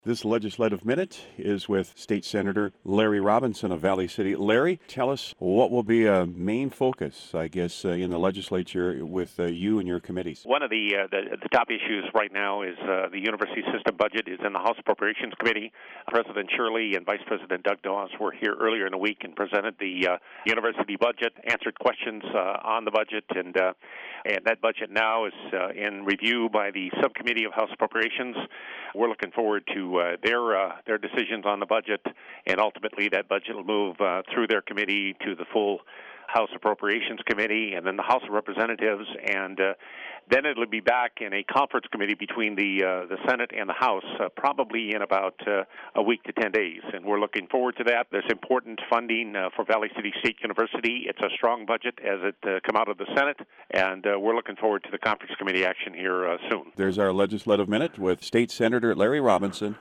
This legislative minute is with State Senator Larry Robinson of Valley City. Larry, tell us what will be a main focus, I guess, in the legislature with you and your committees. One of the top issues right now is the university system budget is in the House Appropriations Committee. President Shirley and Vice President Doug Dawes were here earlier in the week and presented the university budget, answered questions on the budget, and that budget now is in review by the Subcommittee of House Appropriations. We're looking forward to their decisions on the budget, and ultimately that budget will move through their committee to the full House Appropriations Committee and then the House of Representatives, and then it'll be back in a conference committee between the Senate and the House, probably in about a week to 10 days. And we're looking forward to that. There's important funding for Valley City State University. It's a strong budget as it come out of the Senate, and we're looking forward to the conference committee action here soon. There's our legislative minute with State Senator Larry Robinson.